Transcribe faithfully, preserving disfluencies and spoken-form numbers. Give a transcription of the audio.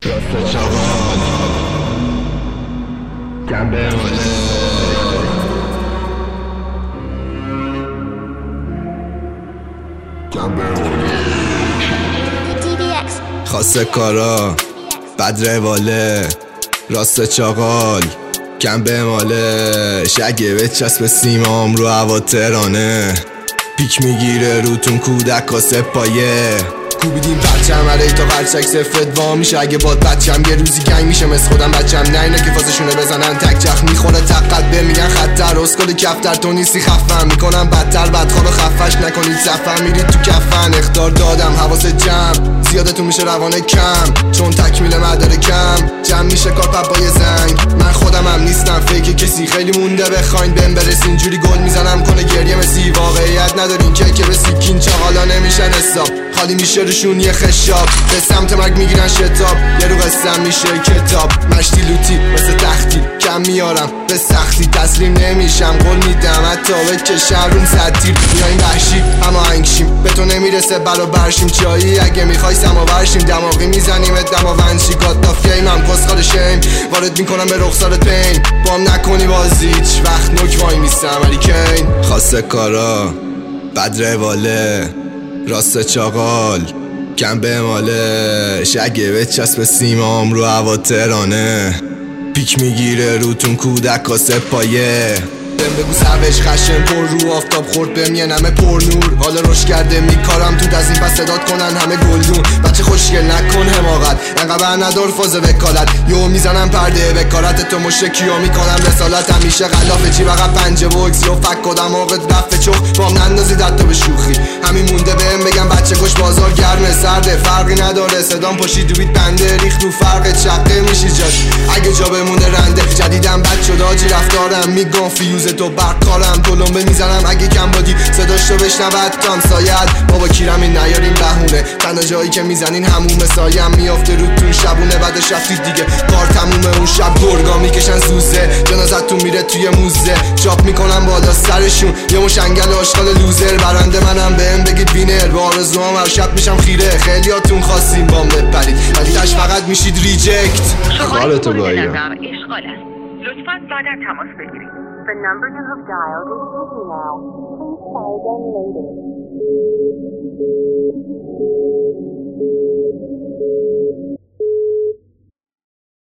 راست چاقال گنبه ماله گنبه ماله خاصه کارا بد رواله راست چاقال گنبه ماله شگه بچسب سیمام رو هوا ترانه پیک میگیره روتون کودک و سپایه کوبیدیم پرچم علی تا قرچک سفت وا میشه اگه باد بچم یه روزی گنگ میشه مثل خودم بچم نه اینه که فازشونه بزنن تک چخ میخوره تقت به میگن خطر اسکل کفتر تو نیستی خفم میکنم بدتر بدخوار و خفش نکنید سفر میرید تو کفن اختار دادم حواس جمع زیادتون میشه روانه کم چون تکمیل مدار کم جمع میشه کار پبای زنگ من خودم هم نیستم فیک کسی خیلی مونده بخواین بهم برسین جوری گل میزنم کنه گریه مسی واقعیت ندارین که که به سیکین چاقالا نمیشن حساب خالی میشه روشون یه خشاب به سمت مرگ میگیرن شتاب یه رو قسم میشه کتاب مشتی لوتی مثل تختی کم میارم به سختی تسلیم نمیشم قول میدم حتی بکشم رون ستیر میاییم وحشی اما انگشیم به تو نمیرسه برابرشیم چایی اگه میخوای سماورشیم دماغی میزنیم دماوندشی گادافیم هم کسخال شیم وارد میکنم به رخسارت پین بام نکنی بازی هیچ وقت نک وای میستم علی کین خاصه کارا بد رواله راست چاقال گنبه ماله شگه بچسب سیمام رو هوا ترانه پیک میگیره روتون کودک و سپایه بهم بگو سوش خشم پر رو آفتاب خورد بهم یه نمه پر نور حالا روش کرده میکارم تو از این پس صدات کنن همه گلدون بچه خوشگل نکن حماقت انقدر ندار فاز وکالت یو میزنم پرده وکالت تو مشکیو میکنم رسالت همیشه غلافه چی بقى پنجه و اکسی و فک کدم موقع دفه چخ بام نندازید حتی به شوخی همین مونده بهم بگم بچه کش بازار گرمه سرده فرقی نداره صدام پاشید دوید بنده ریخت رو فرق چقه میشی جاش اگه جا بمونه رنده جدیدم بد شد آجی رفتارم میگم فیوز تو برقارم تو لنبه میزنم اگه کم بادی صداش رو بشنود تام ساید بابا کیرم این نیاریم بهونه تنها جایی که میزنین همومه سایم میافته روتون شبونه بعدش رفتید دیگه کار تمومه اون شب گرگا میکشن زوزه جنازتون میره توی موزه چاپ میکنم بالا سرشون یه مشنگل آشغال لوزر برنده منم بهم بگید وینر با آرزوام هر شب میشم خیره خیلیاتون خواستیم بام بپرید ولی تش فقط میشید ریجکت خالتو گاهیم لطفاً بعدا تماس بگیرید. The number you have dialed is busy now. Please try again later.